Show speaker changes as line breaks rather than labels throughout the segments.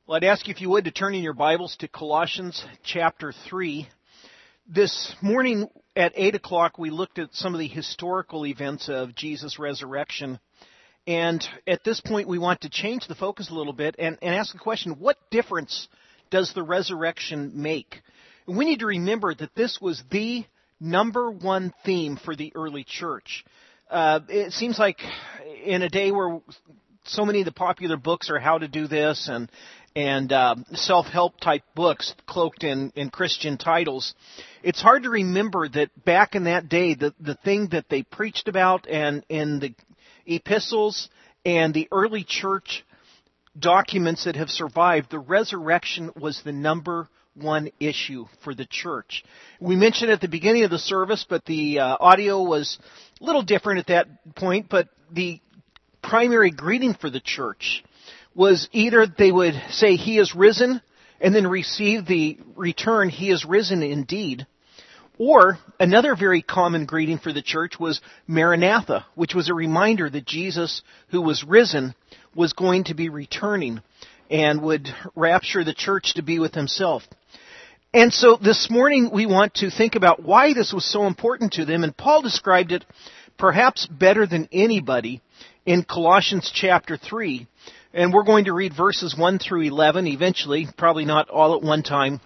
Well, I'd ask you if you would to turn in your Bibles to Colossians chapter 3. This morning at 8 o'clock we looked at some of the historical events of Jesus' resurrection. And at this point we want to change the focus a little bit and ask the question, what difference does the resurrection make? And we need to remember that this was the number one theme for the early church. It seems like in a day where so many of the popular books are how to do this and self-help type books cloaked in Christian titles, it's hard to remember that back in that day, the thing that they preached about and in the epistles and the early church documents that have survived, the resurrection was the number one issue for the church. We mentioned at the beginning of the service, but the audio was a little different at that point, but the primary greeting for the church was either they would say, "He is risen," and then receive the return, "He is risen indeed." Or another very common greeting for the church was Maranatha, which was a reminder that Jesus, who was risen, was going to be returning and would rapture the church to be with himself. And so this morning we want to think about why this was so important to them, and Paul described it perhaps better than anybody in Colossians chapter 3. And we're going to read verses 1 through 11 eventually, probably not all at one time.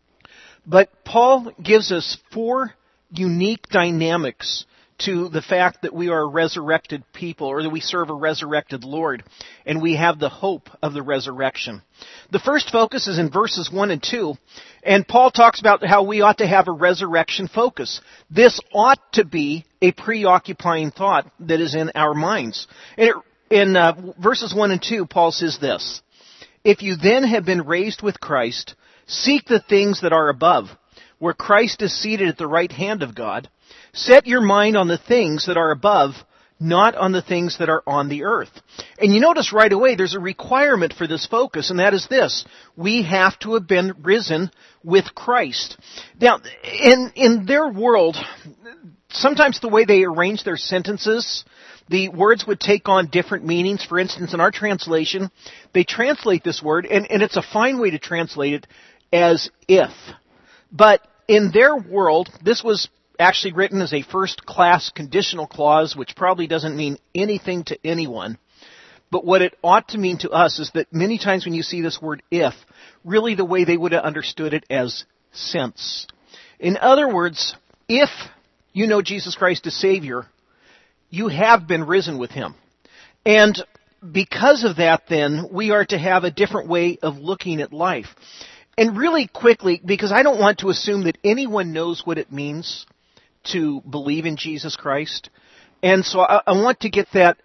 But Paul gives us four unique dynamics to the fact that we are a resurrected people, or that we serve a resurrected Lord, and we have the hope of the resurrection. The first focus is in verses 1 and 2, and Paul talks about how we ought to have a resurrection focus. This ought to be a preoccupying thought that is in our minds. And in verses 1 and 2, Paul says this: "If you then have been raised with Christ, seek the things that are above, where Christ is seated at the right hand of God. Set your mind on the things that are above, not on the things that are on the earth." And you notice right away there's a requirement for this focus, and that is this: we have to have been risen with Christ. Now, in their world, sometimes the way they arrange their sentences, the words would take on different meanings. For instance, in our translation, they translate this word, and it's a fine way to translate it, as if. But in their world, this was actually written as a first-class conditional clause, which probably doesn't mean anything to anyone. But what it ought to mean to us is that many times when you see this word if, really the way they would have understood it as since. In other words, if you know Jesus Christ as Savior, you have been risen with Him. And because of that, then, we are to have a different way of looking at life. And really quickly, because I don't want to assume that anyone knows what it means to believe in Jesus Christ. And so I want to get that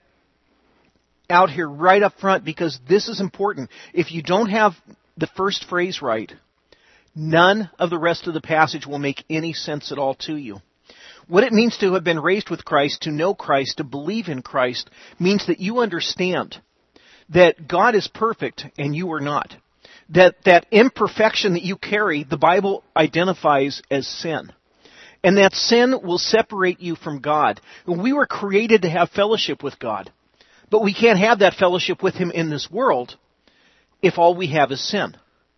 out here right up front, because this is important. If you don't have the first phrase right, none of the rest of the passage will make any sense at all to you. What it means to have been raised with Christ, to know Christ, to believe in Christ, means that you understand that God is perfect and you are not. That imperfection that you carry, the Bible identifies as sin. And that sin will separate you from God. We were created to have fellowship with God. But we can't have that fellowship with Him in this world if all we have is sin.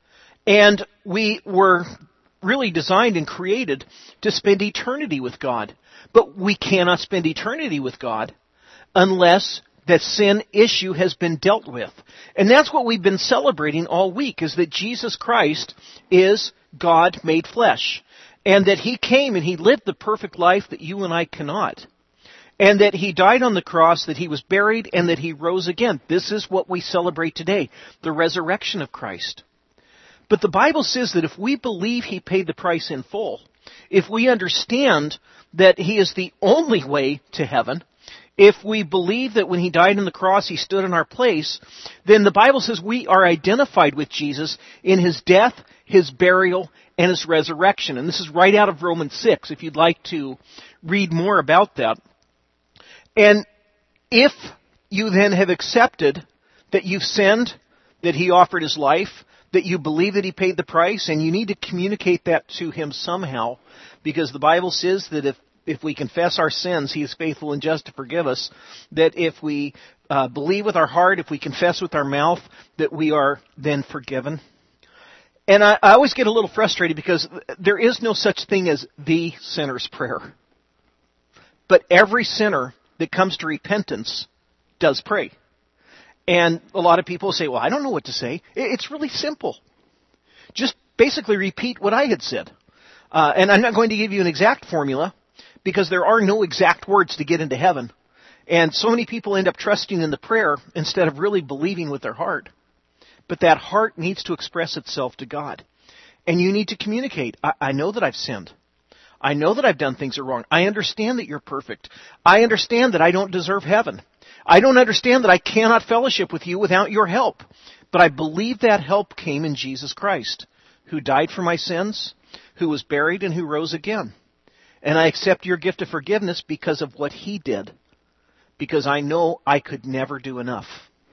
And we were really designed and created to spend eternity with God. But we cannot spend eternity with God unless that sin issue has been dealt with. And that's what we've been celebrating all week, is that Jesus Christ is God made flesh. And that He came and He lived the perfect life that you and I cannot. And that He died on the cross, that He was buried, and that He rose again. This is what we celebrate today, the resurrection of Christ. But the Bible says that if we believe He paid the price in full, if we understand that He is the only way to heaven, if we believe that when He died on the cross He stood in our place, then the Bible says we are identified with Jesus in His death, His burial, and His resurrection. And this is right out of Romans 6, if you'd like to read more about that. And if you then have accepted that you've sinned, that He offered His life, that you believe that He paid the price, and you need to communicate that to Him somehow, because the Bible says that if we confess our sins, He is faithful and just to forgive us, that if we believe with our heart, if we confess with our mouth, that we are then forgiven. And I always get a little frustrated because there is no such thing as the sinner's prayer. But every sinner that comes to repentance does pray. And a lot of people say, well, I don't know what to say. It's really simple. Just basically repeat what I had said. And I'm not going to give you an exact formula because there are no exact words to get into heaven. And so many people end up trusting in the prayer instead of really believing with their heart. But that heart needs to express itself to God. And you need to communicate. I know that I've sinned. I know that I've done things that are wrong. I understand that you're perfect. I understand that I don't deserve heaven. I don't understand that I cannot fellowship with you without your help. But I believe that help came in Jesus Christ, who died for my sins, who was buried, and who rose again. And I accept your gift of forgiveness because of what he did. Because I know I could never do enough.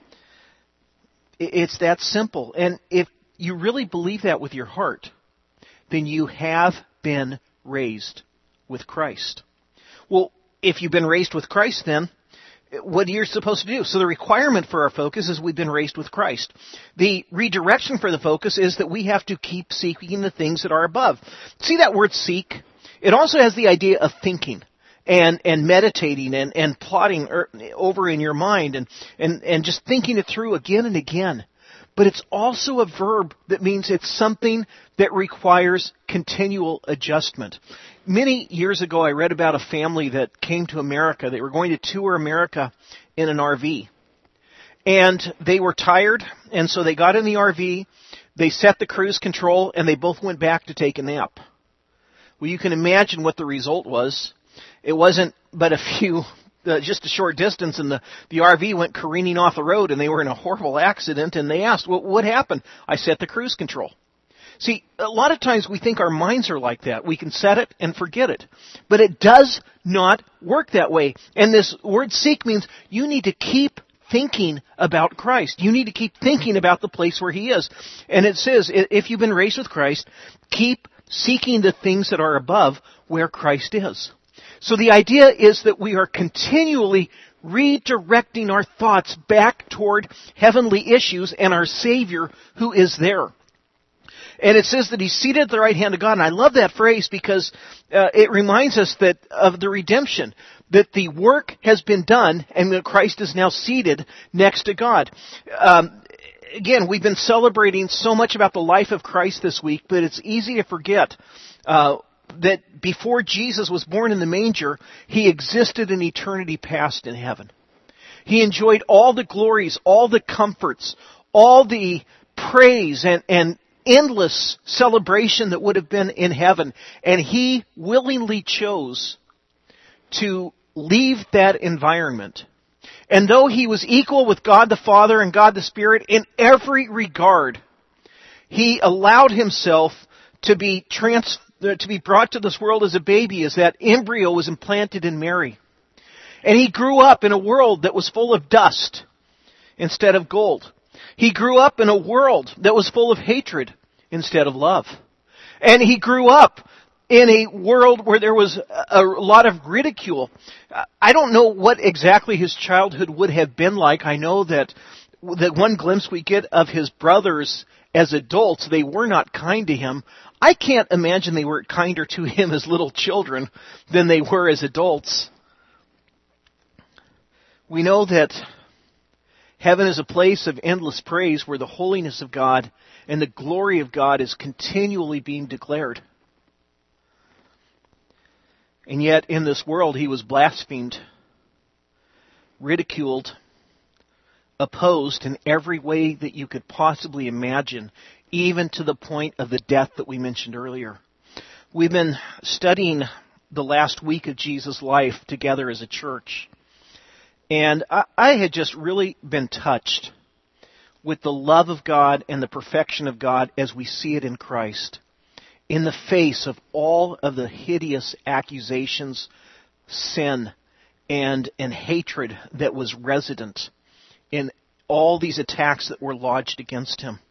It's that simple. And if you really believe that with your heart, then you have been raised with Christ. Well, if you've been raised with Christ, then what are you supposed to do? So the requirement for our focus is we've been raised with Christ. The redirection for the focus is that we have to keep seeking the things that are above. See that word seek? It also has the idea of thinking and meditating and plotting over in your mind and just thinking it through again and again. But it's also a verb that means it's something that requires continual adjustment. Many years ago, I read about a family that came to America. They were going to tour America in an RV. And they were tired, and so they got in the RV, they set the cruise control, and they both went back to take a nap. Well, you can imagine what the result was. It wasn't but just a short distance, and the RV went careening off the road, and they were in a horrible accident, and they asked, well, what happened? I set the cruise control. See, a lot of times we think our minds are like that. We can set it and forget it. But it does not work that way. And this word seek means you need to keep thinking about Christ. You need to keep thinking about the place where he is. And it says, if you've been raised with Christ, keep seeking the things that are above where Christ is. So the idea is that we are continually redirecting our thoughts back toward heavenly issues and our Savior who is there. And it says that he's seated at the right hand of God. And I love that phrase because it reminds us that of the redemption, that the work has been done and that Christ is now seated next to God. Again, we've been celebrating so much about the life of Christ this week, but it's easy to forget that before Jesus was born in the manger, he existed in eternity past in heaven. He enjoyed all the glories, all the comforts, all the praise and endless celebration that would have been in heaven. And he willingly chose to leave that environment. And though he was equal with God the Father and God the Spirit in every regard, he allowed himself to be brought to this world as a baby, as that embryo was implanted in Mary. And he grew up in a world that was full of dust instead of gold. He grew up in a world that was full of hatred instead of love. And he grew up in a world where there was a lot of ridicule. I don't know what exactly his childhood would have been like. I know that the one glimpse we get of his brothers as adults, they were not kind to him. I can't imagine they were kinder to him as little children than they were as adults. We know that heaven is a place of endless praise where the holiness of God and the glory of God is continually being declared. And yet in this world he was blasphemed, ridiculed, opposed in every way that you could possibly imagine, even to the point of the death that we mentioned earlier. We've been studying the last week of Jesus' life together as a church. And I had just really been touched with the love of God and the perfection of God as we see it in Christ, in the face of all of the hideous accusations, sin, and hatred that was resident in all these attacks that were lodged against him.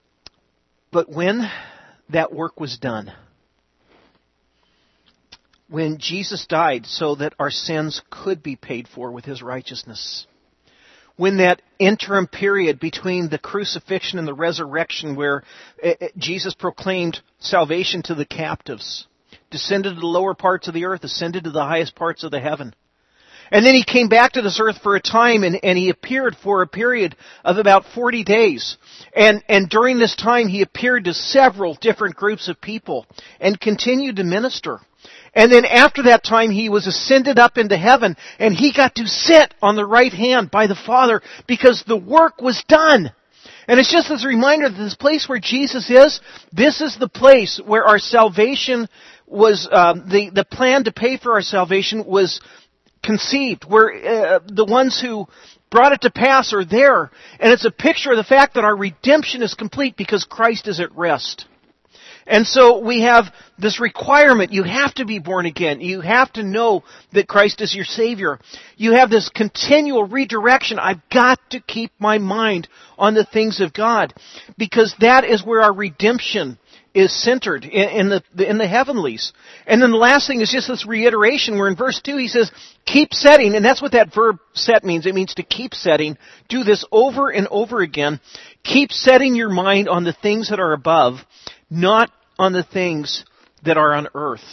But when that work was done, when Jesus died so that our sins could be paid for with his righteousness. When that interim period between the crucifixion and the resurrection where Jesus proclaimed salvation to the captives, descended to the lower parts of the earth, ascended to the highest parts of the heaven. And then he came back to this earth for a time, and he appeared for a period of about 40 days. And during this time, he appeared to several different groups of people and continued to minister. And then after that time, he was ascended up into heaven, and he got to sit on the right hand by the Father because the work was done. And it's just as a reminder that this place where Jesus is, this is the place where our salvation was, the plan to pay for our salvation was conceived, where the ones who brought it to pass are there. And it's a picture of the fact that our redemption is complete because Christ is at rest. And so we have this requirement. You have to be born again. You have to know that Christ is your Savior. You have this continual redirection. I've got to keep my mind on the things of God because that is where our redemption is centered in the heavenlies. And then the last thing is just this reiteration where in verse 2 he says, keep setting, and that's what that verb set means. It means to keep setting. Do this over and over again. Keep setting your mind on the things that are above, not on the things that are on earth.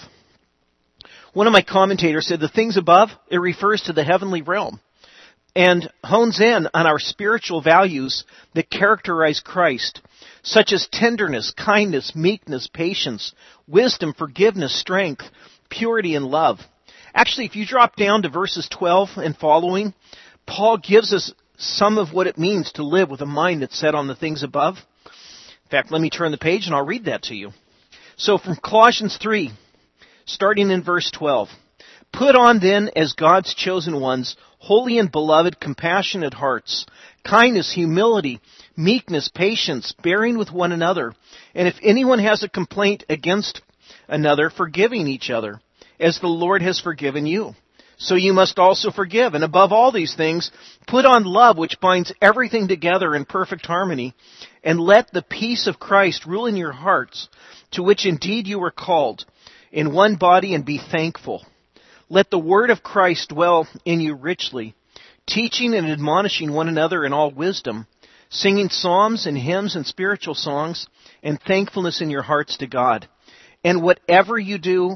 One of my commentators said the things above, it refers to the heavenly realm and hones in on our spiritual values that characterize Christ, such as tenderness, kindness, meekness, patience, wisdom, forgiveness, strength, purity, and love. Actually, if you drop down to verses 12 and following, Paul gives us some of what it means to live with a mind that's set on the things above. In fact, let me turn the page and I'll read that to you. So from Colossians 3, starting in verse 12, put on then as God's chosen ones, holy and beloved, compassionate hearts, kindness, humility, meekness, patience, bearing with one another. And if anyone has a complaint against another, forgiving each other, as the Lord has forgiven you. So you must also forgive. And above all these things, put on love, which binds everything together in perfect harmony. And let the peace of Christ rule in your hearts, to which indeed you were called, in one body, and be thankful. Let the word of Christ dwell in you richly, teaching and admonishing one another in all wisdom, singing psalms and hymns and spiritual songs, and thankfulness in your hearts to God. And whatever you do,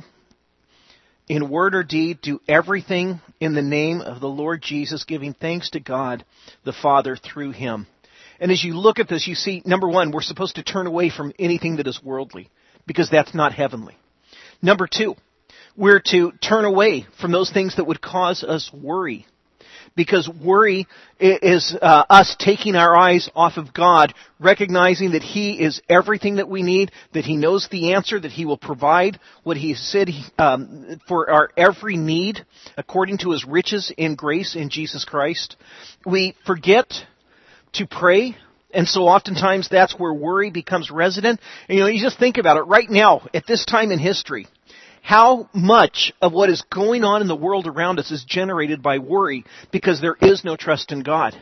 in word or deed, do everything in the name of the Lord Jesus, giving thanks to God the Father through Him. And as you look at this, you see, number one, we're supposed to turn away from anything that is worldly, because that's not heavenly. Number two, we're to turn away from those things that would cause us worry, because worry is us taking our eyes off of God, recognizing that He is everything that we need, that He knows the answer, that He will provide what He said for our every need according to His riches in grace in Jesus Christ. We forget to pray, and so oftentimes that's where worry becomes resident. And you just think about it right now, at this time in history. How much of what is going on in the world around us is generated by worry because there is no trust in God?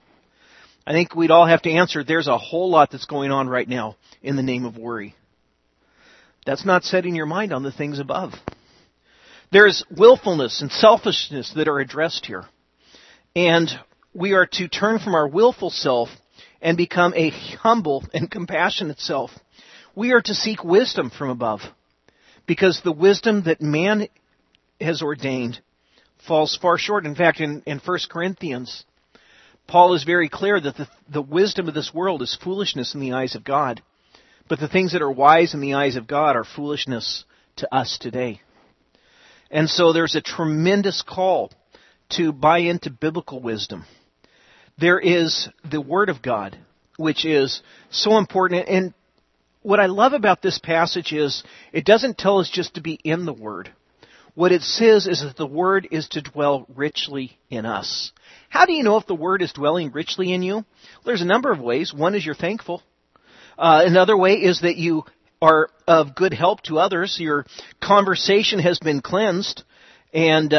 I think we'd all have to answer, there's a whole lot that's going on right now in the name of worry. That's not setting your mind on the things above. There's willfulness and selfishness that are addressed here. And we are to turn from our willful self and become a humble and compassionate self. We are to seek wisdom from above, because the wisdom that man has ordained falls far short. In fact, in 1 Corinthians, Paul is very clear that the wisdom of this world is foolishness in the eyes of God. But the things that are wise in the eyes of God are foolishness to us today. And so there's a tremendous call to buy into biblical wisdom. There is the Word of God, which is so important. And what I love about this passage is it doesn't tell us just to be in the Word. What it says is that the Word is to dwell richly in us. How do you know if the Word is dwelling richly in you? Well, there's a number of ways. One is you're thankful. Another way is that you are of good help to others. Your conversation has been cleansed. And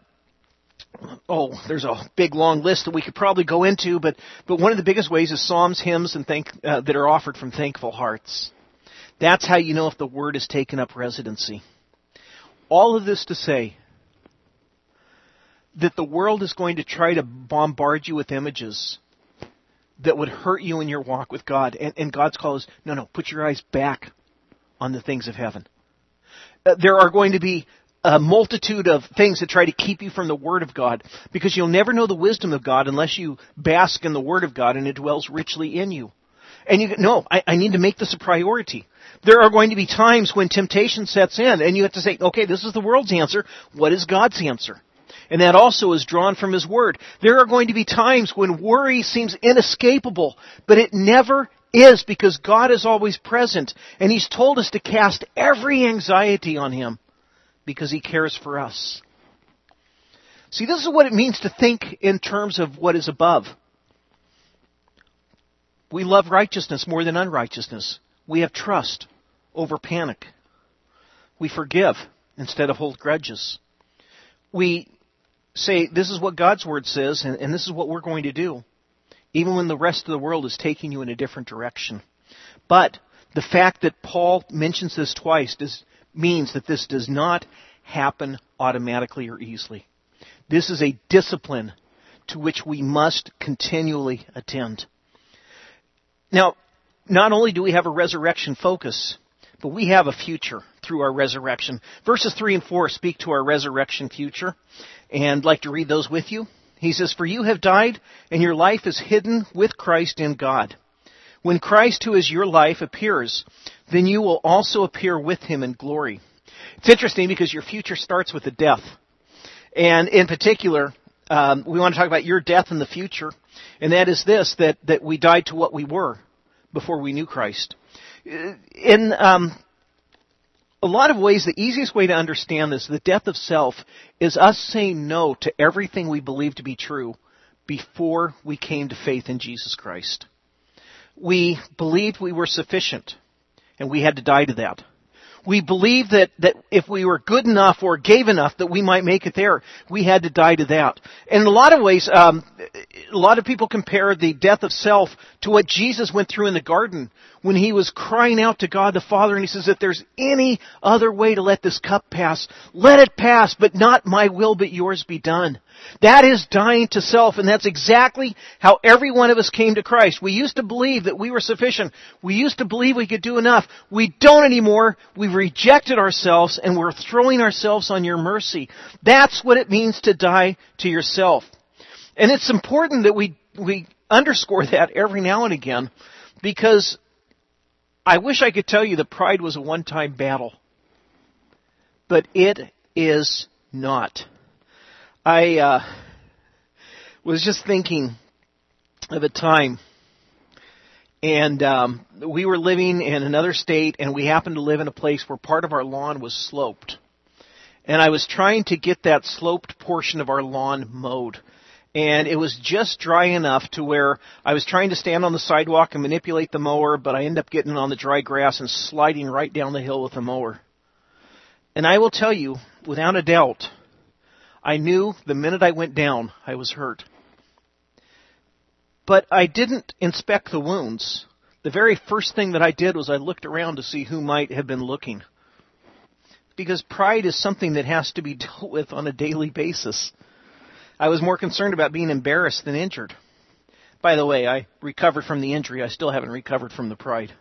there's a big long list that we could probably go into, but one of the biggest ways is psalms, hymns, and that are offered from thankful hearts. That's how you know if the Word has taken up residency. all of this to say that the world is going to try to bombard you with images that would hurt you in your walk with God. And God's call is, no, put your eyes back on the things of heaven. There are going to be a multitude of things that try to keep you from the Word of God, because you'll never know the wisdom of God unless you bask in the Word of God and it dwells richly in you. And you no, I need to make this a priority. There are going to be times when temptation sets in and you have to say, okay, this is the world's answer. What is God's answer? And that also is drawn from His Word. There are going to be times when worry seems inescapable, but it never is, because God is always present. And He's told us to cast every anxiety on Him because He cares for us. See, this is what it means to think in terms of what is above. We love righteousness more than unrighteousness. We have trust over panic. We forgive instead of hold grudges. We say, this is what God's Word says, and this is what we're going to do, even when the rest of the world is taking you in a different direction. But the fact that Paul mentions this twice means that this does not happen automatically or easily. This is a discipline to which we must continually attend. Now, not only do we have a resurrection focus, but we have a future through our resurrection. Verses 3 and 4 speak to our resurrection future, and I'd like to read those with you. He says, "For you have died, and your life is hidden with Christ in God. When Christ, who is your life, appears, then you will also appear with Him in glory." It's interesting because your future starts with a death. And in particular, we want to talk about your death in the future, and that is this, that we died to what we were before we knew Christ. In a lot of ways, the easiest way to understand this, the death of self, is us saying no to everything we believe to be true before we came to faith in Jesus Christ. We believed we were sufficient, and we had to die to that. We believed that if we were good enough or gave enough that we might make it there, we had to die to that. And in a lot of ways, a lot of people compare the death of self to what Jesus went through in the garden when He was crying out to God the Father, and He says, if there's any other way to let this cup pass, let it pass, but not my will but yours be done. That is dying to self, and that's exactly how every one of us came to Christ. We used to believe that we were sufficient. We used to believe we could do enough. We don't anymore. We've rejected ourselves, and we're throwing ourselves on your mercy. That's what it means to die to yourself. And it's important that we underscore that every now and again, because I wish I could tell you that pride was a one-time battle, but it is not. I was just thinking of a time, and we were living in another state, and we happened to live in a place where part of our lawn was sloped. And I was trying to get that sloped portion of our lawn mowed. And it was just dry enough to where I was trying to stand on the sidewalk and manipulate the mower, but I ended up getting on the dry grass and sliding right down the hill with the mower. And I will tell you, without a doubt, I knew the minute I went down, I was hurt. But I didn't inspect the wounds. The very first thing that I did was I looked around to see who might have been looking. Because pride is something that has to be dealt with on a daily basis. I was more concerned about being embarrassed than injured. By the way, I recovered from the injury. I still haven't recovered from the pride.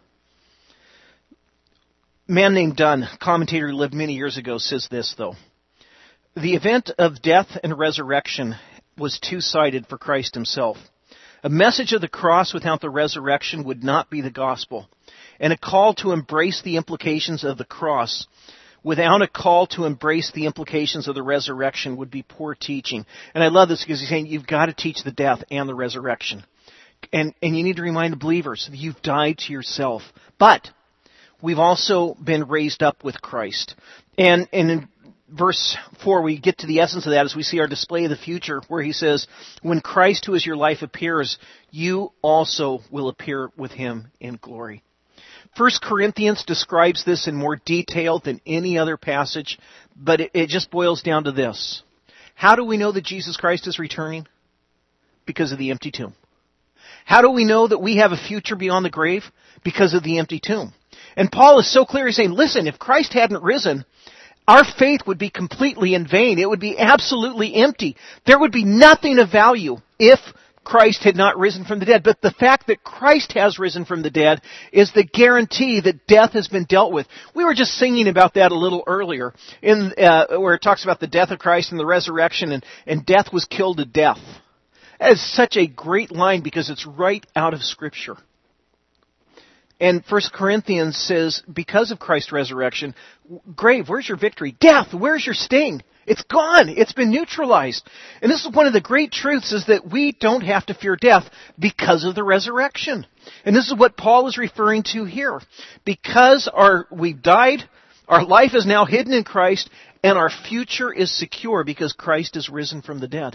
A man named Dunn, commentator who lived many years ago, says this, though. The event of death and resurrection was two-sided for Christ Himself. A message of the cross without the resurrection would not be the gospel. And a call to embrace the implications of the cross without a call to embrace the implications of the resurrection would be poor teaching. And I love this because he's saying you've got to teach the death and the resurrection. And you need to remind the believers that you've died to yourself. But we've also been raised up with Christ. And in verse 4, we get to the essence of that as we see our display of the future, where he says, when Christ, who is your life, appears, you also will appear with Him in glory. 1 Corinthians describes this in more detail than any other passage, but it just boils down to this. How do we know that Jesus Christ is returning? Because of the empty tomb. How do we know that we have a future beyond the grave? Because of the empty tomb. And Paul is so clear, he's saying, listen, if Christ hadn't risen, our faith would be completely in vain. It would be absolutely empty. There would be nothing of value if Christ had not risen from the dead. But the fact that Christ has risen from the dead is the guarantee that death has been dealt with. We were just singing about that a little earlier, where it talks about the death of Christ and the resurrection, and death was killed to death. That is such a great line because it's right out of Scripture. And 1 Corinthians says, because of Christ's resurrection, grave, where's your victory? Death, where's your sting? It's gone. It's been neutralized. And this is one of the great truths, is that we don't have to fear death because of the resurrection. And this is what Paul is referring to here. Because we've died, our life is now hidden in Christ, and our future is secure because Christ is risen from the dead.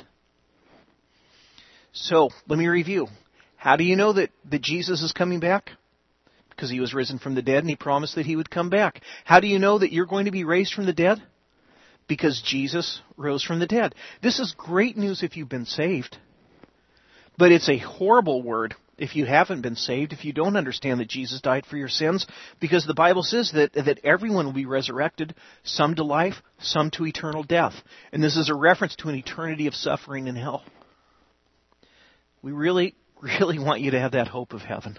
So, let me review. How do you know that Jesus is coming back? Because he was risen from the dead and he promised that he would come back. How do you know that you're going to be raised from the dead? Because Jesus rose from the dead. This is great news if you've been saved. But it's a horrible word if you haven't been saved, if you don't understand that Jesus died for your sins, because the Bible says that everyone will be resurrected, some to life, some to eternal death. And this is a reference to an eternity of suffering in hell. We really, really want you to have that hope of heaven.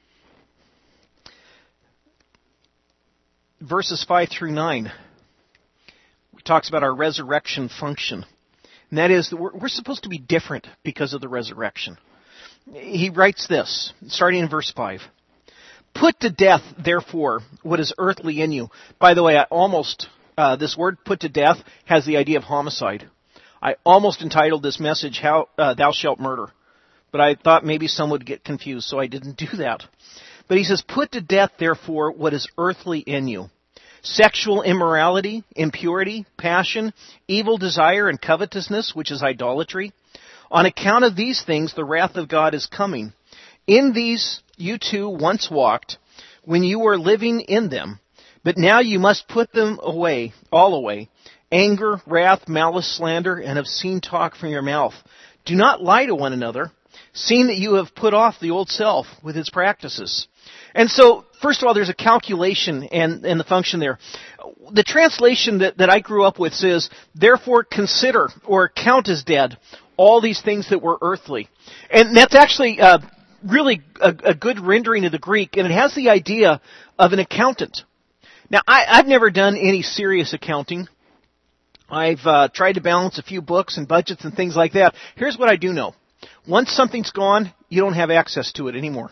Verses 5 through 9 talks about our resurrection function. And that is that we're supposed to be different because of the resurrection. He writes this, starting in verse 5. Put to death, therefore, what is earthly in you. By the way, this word put to death has the idea of homicide. I almost entitled this message, How Thou Shalt Murder. But I thought maybe some would get confused, so I didn't do that. But he says, put to death, therefore, what is earthly in you. Sexual immorality, impurity, passion, evil desire, and covetousness, which is idolatry. On account of these things, the wrath of God is coming. In these you too once walked, when you were living in them. But now you must put them away, all away. Anger, wrath, malice, slander, and obscene talk from your mouth. Do not lie to one another, seeing that you have put off the old self with its practices. And so, first of all, there's a calculation and the function there. The translation that I grew up with says, therefore consider or count as dead all these things that were earthly. And that's actually really a good rendering of the Greek, and it has the idea of an accountant. Now, I've never done any serious accounting. I've tried to balance a few books and budgets and things like that. Here's what I do know. Once something's gone, you don't have access to it anymore.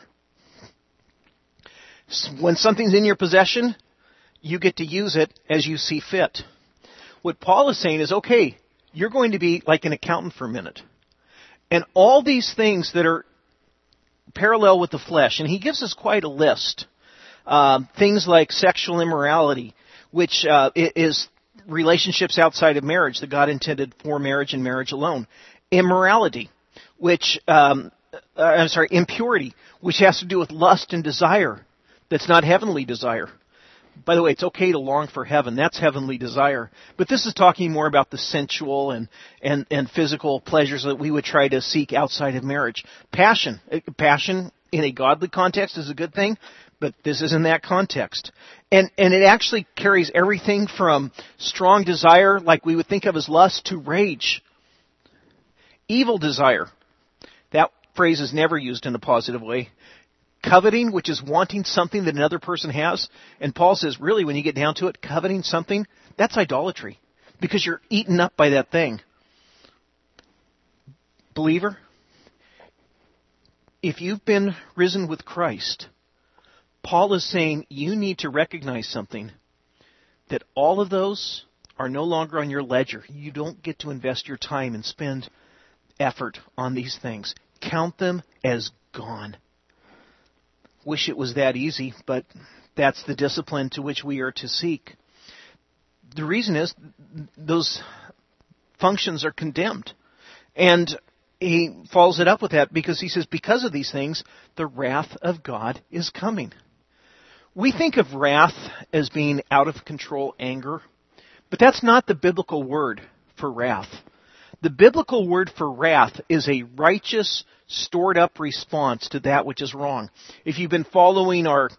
When something's in your possession, you get to use it as you see fit. What Paul is saying is, okay, you're going to be like an accountant for a minute. And all these things that are parallel with the flesh, and he gives us quite a list. Things like sexual immorality, which is relationships outside of marriage that God intended for marriage and marriage alone. Immorality, impurity, which has to do with lust and desire. That's not heavenly desire. By the way, it's okay to long for heaven. That's heavenly desire. But this is talking more about the sensual and physical pleasures that we would try to seek outside of marriage. Passion. Passion in a godly context is a good thing, but this is in that context. And it actually carries everything from strong desire, like we would think of as lust, to rage. Evil desire. That phrase is never used in a positive way. Coveting, which is wanting something that another person has. And Paul says, really, when you get down to it, coveting something, that's idolatry. Because you're eaten up by that thing. Believer, if you've been risen with Christ, Paul is saying you need to recognize something. That all of those are no longer on your ledger. You don't get to invest your time and spend effort on these things. Count them as gone. Wish it was that easy, but that's the discipline to which we are to seek. The reason is those functions are condemned. And he follows it up with that because he says, because of these things, the wrath of God is coming. We think of wrath as being out of control anger, but that's not the biblical word for wrath. The biblical word for wrath is a righteous, stored up response to that which is wrong. If you've been following our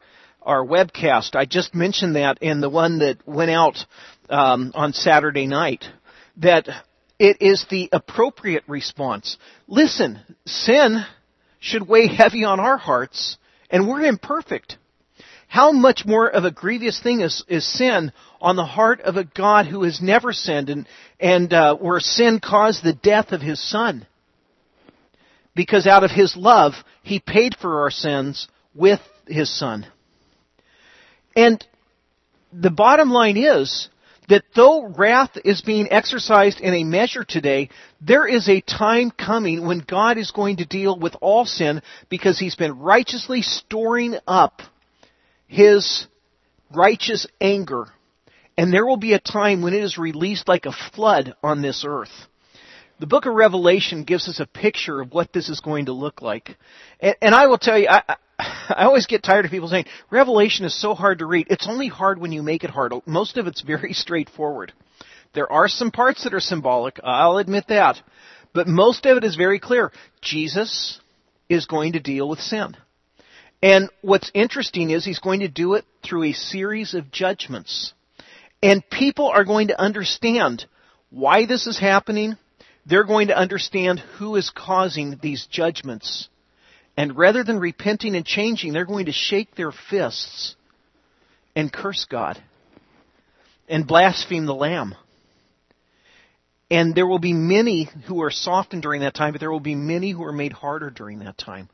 our webcast. I just mentioned that in the one that went out on Saturday night, that it is the appropriate response. Listen, sin should weigh heavy on our hearts, and we're imperfect. How much more of a grievous thing is sin on the heart of a God who has never sinned, and where sin caused the death of His Son? Because out of His love, He paid for our sins with His Son. And the bottom line is that though wrath is being exercised in a measure today, there is a time coming when God is going to deal with all sin because He's been righteously storing up His righteous anger. And there will be a time when it is released like a flood on this earth. The book of Revelation gives us a picture of what this is going to look like. And I will tell you, I always get tired of people saying, Revelation is so hard to read. It's only hard when you make it hard. Most of it's very straightforward. There are some parts that are symbolic, I'll admit that. But most of it is very clear. Jesus is going to deal with sin. And what's interesting is He's going to do it through a series of judgments. And people are going to understand why this is happening. They're going to understand who is causing these judgments. And rather than repenting and changing, they're going to shake their fists and curse God and blaspheme the Lamb. And there will be many who are softened during that time, but there will be many who are made harder during that time.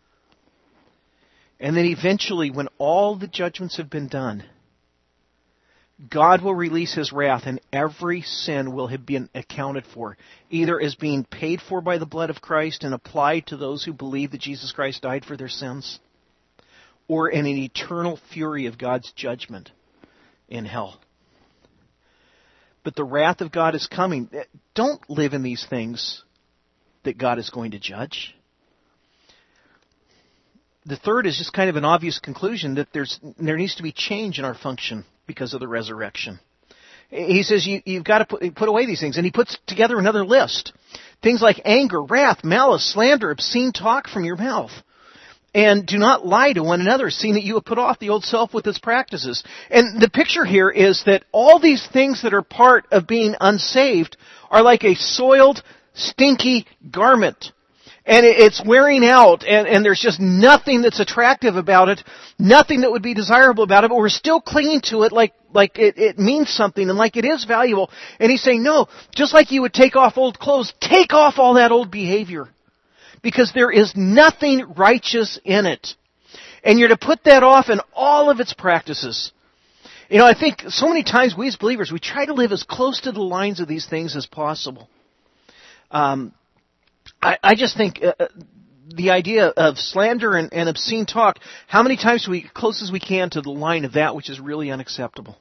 And then eventually, when all the judgments have been done, God will release His wrath, and every sin will have been accounted for, either as being paid for by the blood of Christ and applied to those who believe that Jesus Christ died for their sins, or in an eternal fury of God's judgment in hell. But the wrath of God is coming. Don't live in these things that God is going to judge. The third is just kind of an obvious conclusion that there needs to be change in our function because of the resurrection. He says you've got to put away these things. And he puts together another list. Things like anger, wrath, malice, slander, obscene talk from your mouth. And do not lie to one another, seeing that you have put off the old self with its practices. And the picture here is that all these things that are part of being unsaved are like a soiled, stinky garment. And it's wearing out, and there's just nothing that's attractive about it, nothing that would be desirable about it, but we're still clinging to it like it means something and like it is valuable. And he's saying, no, just like you would take off old clothes, take off all that old behavior. Because there is nothing righteous in it. And you're to put that off in all of its practices. You know, I think so many times we as believers, we try to live as close to the lines of these things as possible. I just think the idea of slander and obscene talk, how many times do we get close as we can to the line of that which is really unacceptable?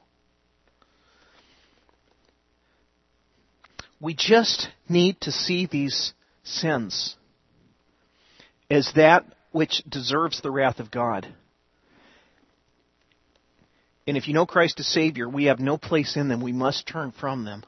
We just need to see these sins as that which deserves the wrath of God. And if you know Christ as Savior, we have no place in them. We must turn from them.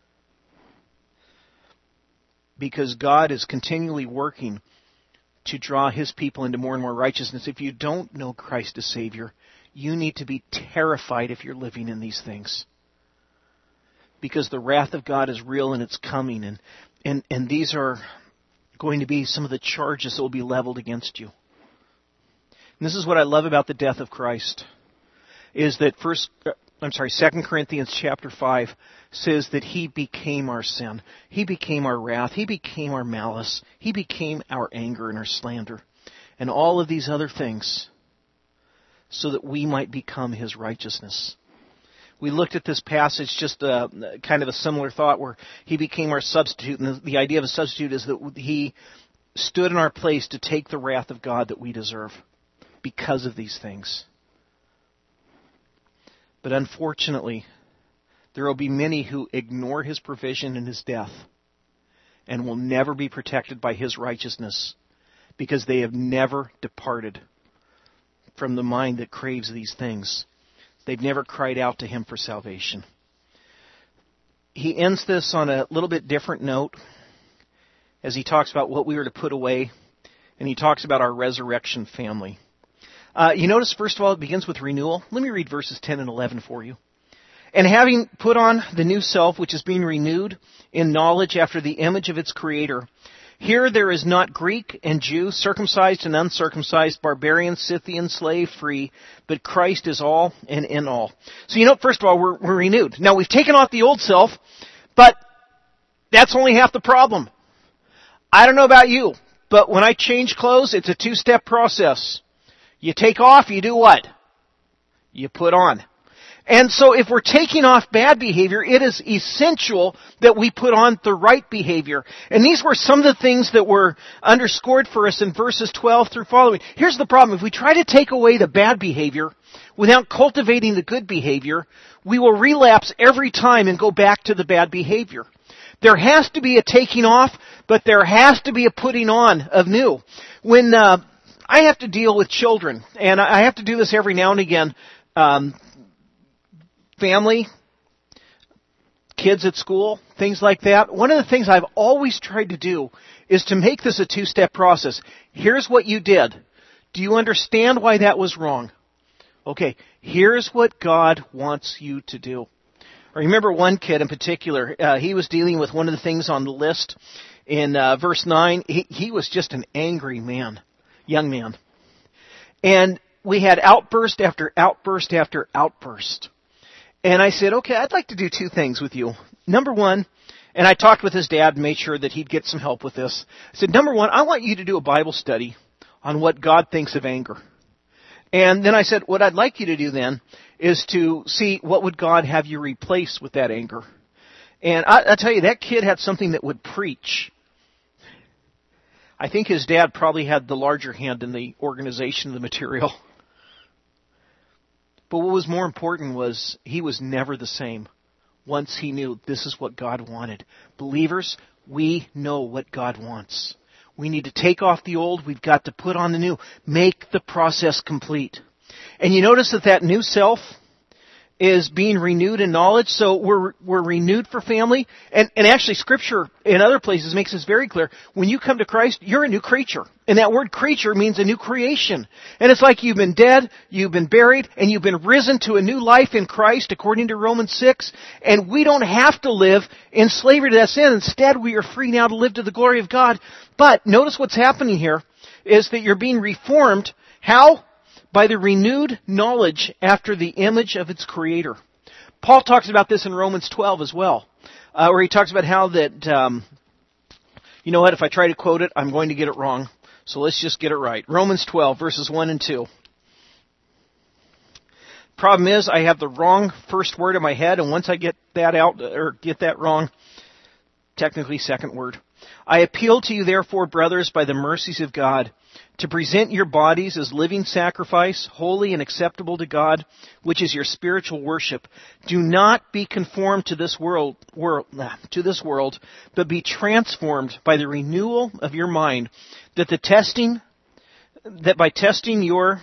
Because God is continually working to draw His people into more and more righteousness. If you don't know Christ as Savior, you need to be terrified if you're living in these things. Because the wrath of God is real and it's coming. And these are going to be some of the charges that will be leveled against you. And this is what I love about the death of Christ. Is that 2 Corinthians chapter 5 says that He became our sin. He became our wrath. He became our malice. He became our anger and our slander. And all of these other things so that we might become His righteousness. We looked at this passage, just kind of a similar thought, where He became our substitute. And the idea of a substitute is that He stood in our place to take the wrath of God that we deserve because of these things. But unfortunately, there will be many who ignore His provision in His death and will never be protected by His righteousness because they have never departed from the mind that craves these things. They've never cried out to Him for salvation. He ends this on a little bit different note as he talks about what we are to put away, and he talks about our resurrection family. You notice, first of all, it begins with renewal. Let me read verses 10 and 11 for you. And having put on the new self, which is being renewed in knowledge after the image of its creator. Here there is not Greek and Jew, circumcised and uncircumcised, barbarian, Scythian, slave, free, but Christ is all and in all. So first of all, we're renewed. Now we've taken off the old self, but that's only half the problem. I don't know about you, but when I change clothes, it's a two-step process. You take off, you do what? You put on. And so if we're taking off bad behavior, it is essential that we put on the right behavior. And these were some of the things that were underscored for us in verses 12 through following. Here's the problem. If we try to take away the bad behavior without cultivating the good behavior, we will relapse every time and go back to the bad behavior. There has to be a taking off, but there has to be a putting on of new. When I have to deal with children, and I have to do this every now and again, family, kids at school, things like that. One of the things I've always tried to do is to make this a two-step process. Here's what you did. Do you understand why that was wrong? Okay, here's what God wants you to do. I remember one kid in particular, he was dealing with one of the things on the list in verse 9. He was just an angry man, young man. And we had outburst after outburst after outburst. And I said, okay, I'd like to do two things with you. Number one, and I talked with his dad and made sure that he'd get some help with this. I said, number one, I want you to do a Bible study on what God thinks of anger. And then I said, what I'd like you to do then is to see what would God have you replace with that anger. And I tell you, that kid had something that would preach. I think his dad probably had the larger hand in the organization of the material. But what was more important was he was never the same once he knew this is what God wanted. Believers, we know what God wants. We need to take off the old. We've got to put on the new. Make the process complete. And you notice that new self is being renewed in knowledge. So we're renewed for family. And actually Scripture in other places makes this very clear. When you come to Christ, you're a new creature. And that word creature means a new creation. And it's like you've been dead, you've been buried, and you've been risen to a new life in Christ according to Romans 6. And we don't have to live in slavery to that sin. Instead, we are free now to live to the glory of God. But notice what's happening here is that you're being reformed. How? By the renewed knowledge after the image of its creator. Paul talks about this in Romans 12 as well, where he talks about how that, you know what, if I try to quote it, I'm going to get it wrong. So let's just get it right. Romans 12, verses 1 and 2. Problem is, I have the wrong first word in my head, and once I get that out, or get that wrong, technically second word. I appeal to you, therefore, brothers, by the mercies of God, to present your bodies as living sacrifice, holy and acceptable to God, which is your spiritual worship. Do not be conformed to this world, but be transformed by the renewal of your mind, that by testing your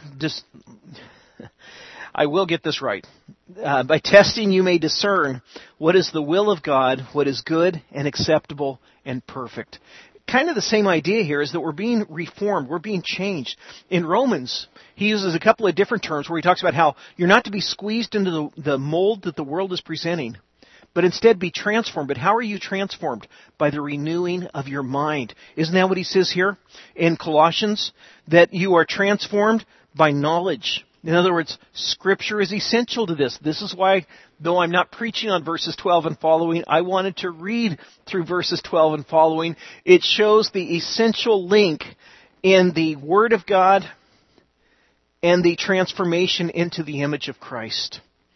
I will get this right. By testing you may discern what is the will of God, what is good and acceptable and perfect. Kind of the same idea here is that we're being reformed, we're being changed. In Romans, he uses a couple of different terms where he talks about how you're not to be squeezed into the mold that the world is presenting, but instead be transformed. But how are you transformed? By the renewing of your mind. Isn't that what he says here in Colossians? That you are transformed by knowledge. In other words, Scripture is essential to this. This is why, though I'm not preaching on verses 12 and following, I wanted to read through verses 12 and following. It shows the essential link in the Word of God and the transformation into the image of Christ.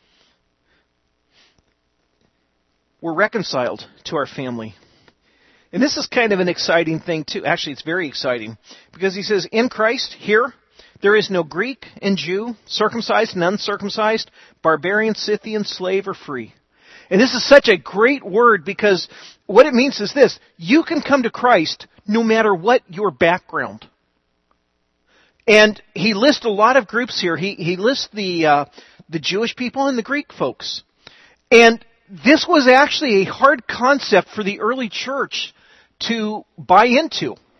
We're reconciled to our family. And this is kind of an exciting thing too. Actually, it's very exciting. Because he says, in Christ, here, there is no Greek and Jew, circumcised and uncircumcised, barbarian, Scythian, slave, or free. And this is such a great word because what it means is this. You can come to Christ no matter what your background. And he lists a lot of groups here. He lists the Jewish people and the Greek folks. And this was actually a hard concept for the early church to buy into.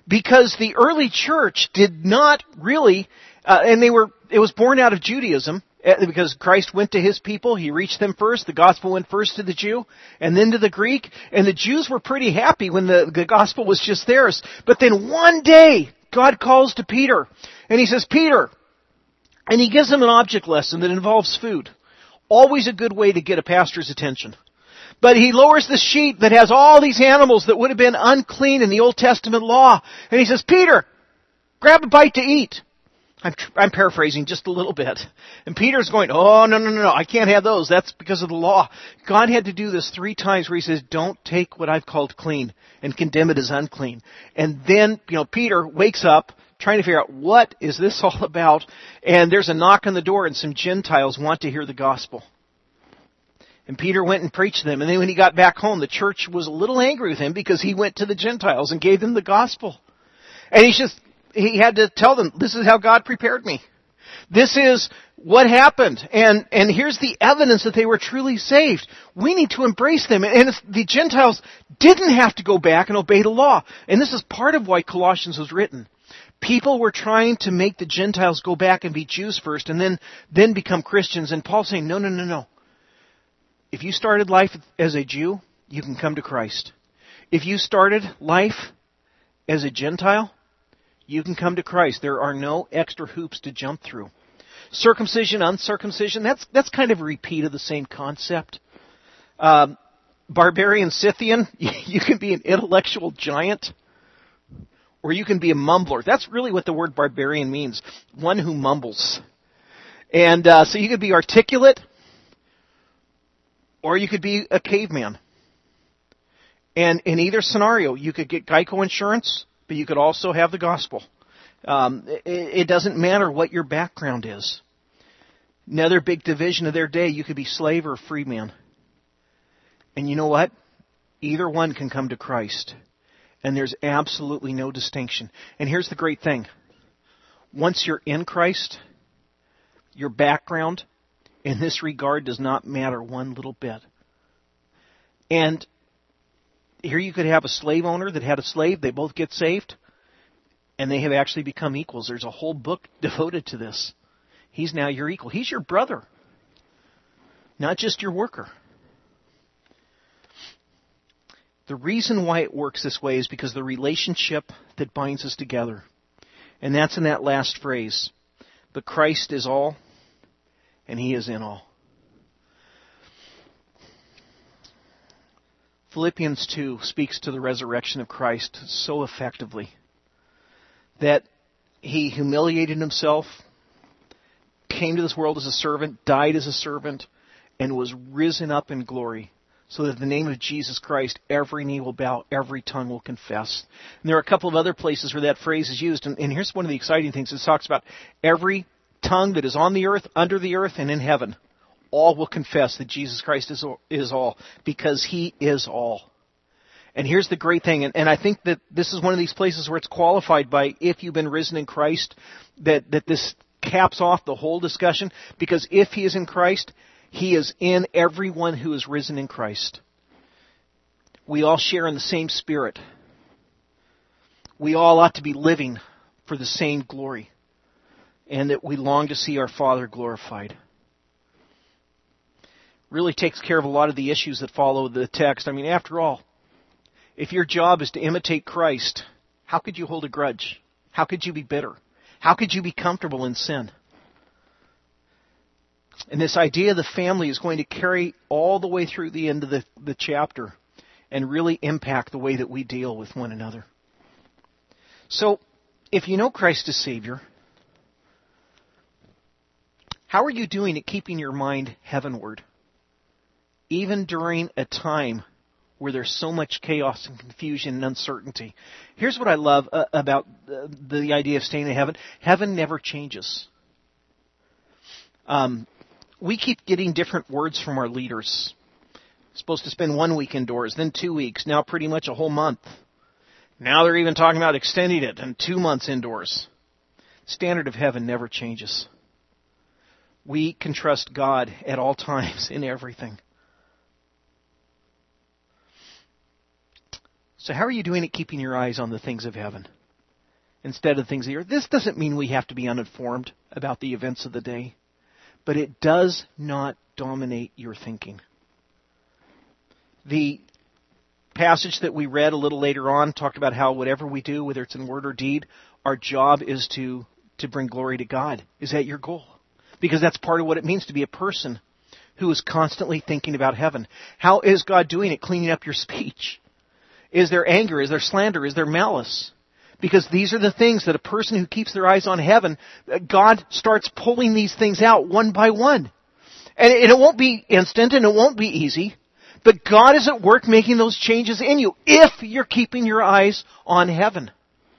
Because the early church did not really, it was born out of Judaism, because Christ went to his people, he reached them first, the gospel went first to the Jew, and then to the Greek, and the Jews were pretty happy when the gospel was just theirs. But then one day, God calls to Peter, and he says, Peter, and he gives him an object lesson that involves food. Always a good way to get a pastor's attention. But he lowers the sheet that has all these animals that would have been unclean in the Old Testament law. And he says, Peter, grab a bite to eat. I'm paraphrasing just a little bit. And Peter's going, oh, no, I can't have those. That's because of the law. God had to do this 3 times where he says, don't take what I've called clean and condemn it as unclean. And then, Peter wakes up trying to figure out what is this all about. And there's a knock on the door and some Gentiles want to hear the gospel. And Peter went and preached to them. And then when he got back home, the church was a little angry with him because he went to the Gentiles and gave them the gospel. And he had to tell them, this is how God prepared me. This is what happened. And here's the evidence that they were truly saved. We need to embrace them. And the Gentiles didn't have to go back and obey the law. And this is part of why Colossians was written. People were trying to make the Gentiles go back and be Jews first and then become Christians. And Paul's saying, no. If you started life as a Jew, you can come to Christ. If you started life as a Gentile, you can come to Christ. There are no extra hoops to jump through. Circumcision, uncircumcision, that's kind of a repeat of the same concept. Barbarian, Scythian, you can be an intellectual giant, or you can be a mumbler. That's really what the word barbarian means, one who mumbles. And so you could be articulate, or you could be a caveman. And in either scenario, you could get Geico insurance, but you could also have the gospel. It doesn't matter what your background is. Another big division of their day, you could be slave or free man. And you know what? Either one can come to Christ. And there's absolutely no distinction. And here's the great thing. Once you're in Christ, your background in this regard does not matter one little bit. And here you could have a slave owner that had a slave. They both get saved. And they have actually become equals. There's a whole book devoted to this. He's now your equal. He's your brother. Not just your worker. The reason why it works this way is because the relationship that binds us together. And that's in that last phrase. But Christ is all, and He is in all. Philippians 2 speaks to the resurrection of Christ so effectively that He humiliated Himself, came to this world as a servant, died as a servant, and was risen up in glory, so that the name of Jesus Christ, every knee will bow, every tongue will confess. And there are a couple of other places where that phrase is used, and here's one of the exciting things. It talks about every tongue that is on the earth, under the earth, and in heaven. All will confess that Jesus Christ is all, because He is all. And here's the great thing, and I think that this is one of these places where it's qualified by if you've been risen in Christ, that this caps off the whole discussion, because if He is in Christ, He is in everyone who is risen in Christ. We all share in the same Spirit. We all ought to be living for the same glory, and that we long to see our Father glorified. Really takes care of a lot of the issues that follow the text. I mean, after all, if your job is to imitate Christ, how could you hold a grudge? How could you be bitter? How could you be comfortable in sin? And this idea of the family is going to carry all the way through the end of the chapter and really impact the way that we deal with one another. So, if you know Christ as Savior, how are you doing at keeping your mind heavenward? Even during a time where there's so much chaos and confusion and uncertainty. Here's what I love about the idea of staying in heaven. Heaven never changes. We keep getting different words from our leaders. Supposed to spend 1 week indoors, then 2 weeks, now pretty much a whole month. Now they're even talking about extending it and 2 months indoors. The standard of heaven never changes. We can trust God at all times in everything. So how are you doing at keeping your eyes on the things of heaven? instead of things of the earth. This doesn't mean we have to be uninformed about the events of the day, but it does not dominate your thinking. The passage that we read a little later on talked about how whatever we do, whether it's in word or deed, our job is to bring glory to God. Is that your goal? Because that's part of what it means to be a person who is constantly thinking about heaven. How is God doing it? Cleaning up your speech. Is there anger? Is there slander? Is there malice? Because these are the things that a person who keeps their eyes on heaven, God starts pulling these things out one by one. And it won't be instant and it won't be easy, but God is at work making those changes in you if you're keeping your eyes on heaven.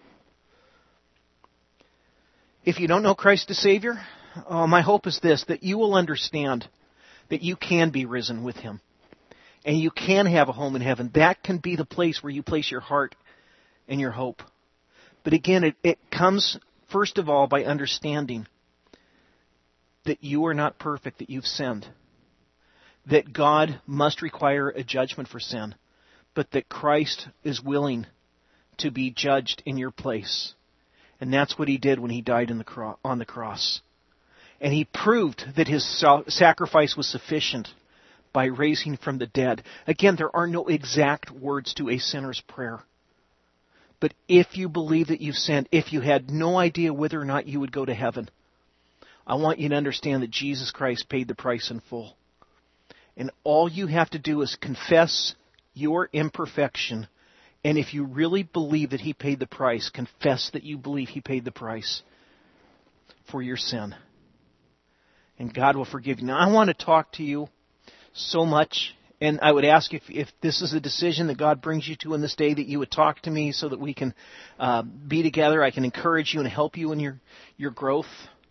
If you don't know Christ as Savior, my hope is this, that you will understand that you can be risen with Him. And you can have a home in heaven. That can be the place where you place your heart and your hope. But again, it comes, first of all, by understanding that you are not perfect, that you've sinned. That God must require a judgment for sin. But that Christ is willing to be judged in your place. And that's what He did when He died on the cross. And He proved that His sacrifice was sufficient by raising from the dead. Again, there are no exact words to a sinner's prayer. But if you believe that you've sinned, if you had no idea whether or not you would go to heaven, I want you to understand that Jesus Christ paid the price in full. And all you have to do is confess your imperfection. And if you really believe that He paid the price, confess that you believe He paid the price for your sin. And God will forgive you. Now, I want to talk to you so much, and I would ask if this is a decision that God brings you to in this day, that you would talk to me so that we can be together. I can encourage you and help you in your growth.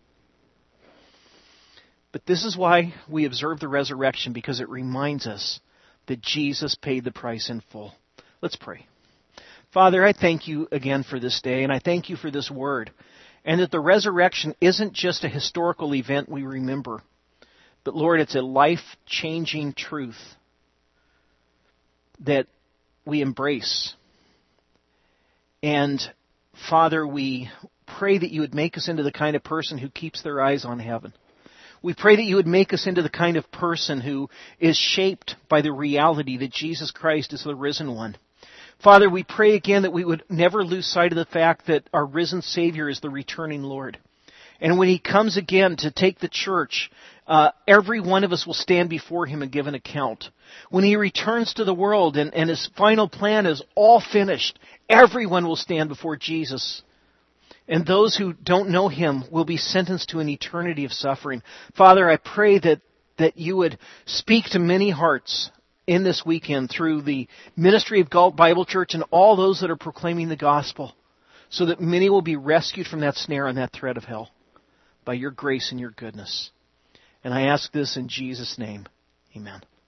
But this is why we observe the resurrection, because it reminds us that Jesus paid the price in full. Let's pray. Father, I thank you again for this day, and I thank you for this word. And that the resurrection isn't just a historical event we remember, but Lord, it's a life-changing truth that we embrace. And Father, we pray that you would make us into the kind of person who keeps their eyes on heaven. We pray that you would make us into the kind of person who is shaped by the reality that Jesus Christ is the risen one. Father, we pray again that we would never lose sight of the fact that our risen Savior is the returning Lord. And when He comes again to take the church, every one of us will stand before Him and give an account. When He returns to the world and His final plan is all finished, everyone will stand before Jesus. And those who don't know Him will be sentenced to an eternity of suffering. Father, I pray that you would speak to many hearts in this weekend through the ministry of Galt Bible Church and all those that are proclaiming the gospel, so that many will be rescued from that snare and that threat of hell by your grace and your goodness. And I ask this in Jesus' name. Amen.